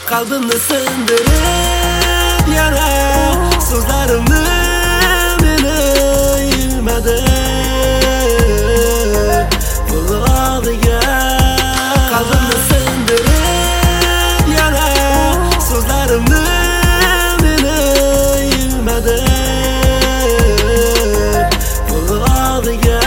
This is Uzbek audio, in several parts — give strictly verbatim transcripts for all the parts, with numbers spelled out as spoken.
Qalbimni sindirib yana so'zlarimni meni ilmadi qulog'iga. Qalbimni sindirib yana so'zlarimni meni ilmadi qulog'iga.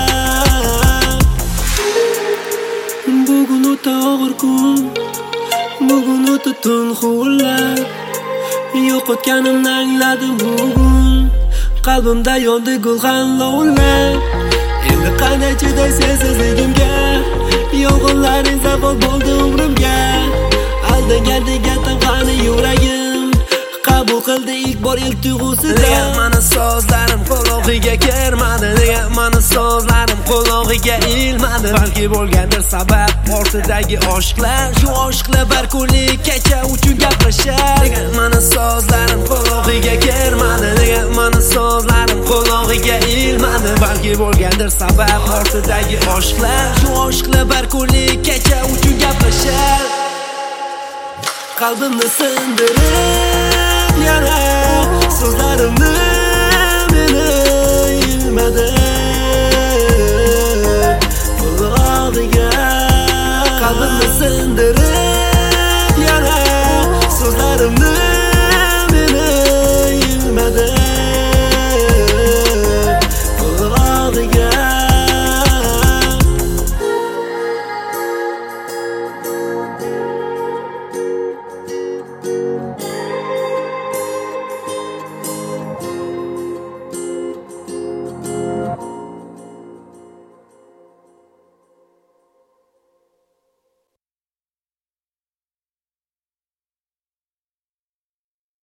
Bugun o'ta og'ir kun, bugun o'ta tunxular, yo'qotganimni angladim bugun. Qalbimda yondi gulxan lovlar, endi qanday chiday sensizligimga. Yolg'onlaring zavol bo'ldi umrimga. Aldangan degan qani yuragim qabul qildi ilk bor ilk tuyg'usida. Nega mani so'zlarim qulog'iga kirmadi, nega mani so'zlarim qulog'iga ilmadi. Balki bo'lgandir sabab ortidagi oshqlar, shu oshqlar bir kunlik kecha uchun gapirishar. Nega mani so'zlarim qulog'iga kirmadi, nega mani so'zlarim qulog'iga ilmadi. Balki bo'lgandir sabab ortidagi oshqlar, shu oshqlar bir kunlik kecha uchun gapirishar. Qalbimni sindirib